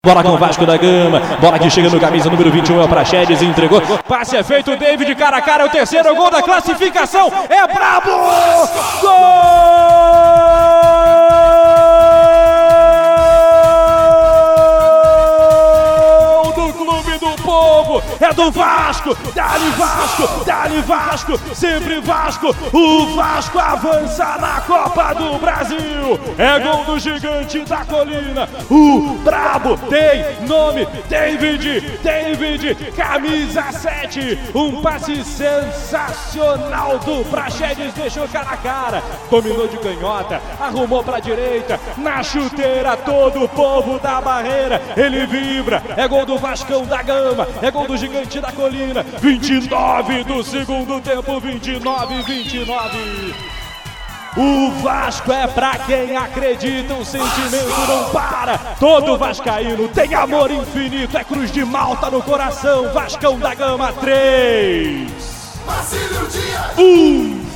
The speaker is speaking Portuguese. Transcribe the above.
Bola com o Vasco da Gama, bola que chega no camisa número 21, é o Praxedes, entregou. Passe é feito, David cara a cara, é o terceiro gol da classificação, é brabo! Gol do Clube do Povo, é do Vasco, dá-lhe Vasco, dá-lhe Vasco, sempre Vasco, o Vasco avança na Copa do Brasil, é gol do gigante da colina, o brabo tem nome, David, camisa 7, um passe sensacional do Praxedes, deixou cara a cara, dominou de canhota, arrumou pra direita, na chuteira todo o povo da barreira, ele vibra, é gol do Vascão da Gama, é gol do gigante da colina, 29 do segundo tempo, 29. O Vasco é pra quem acredita, o sentimento não para, todo vascaíno tem amor infinito, é Cruz de Malta no coração, Vascão da Gama 3, 1.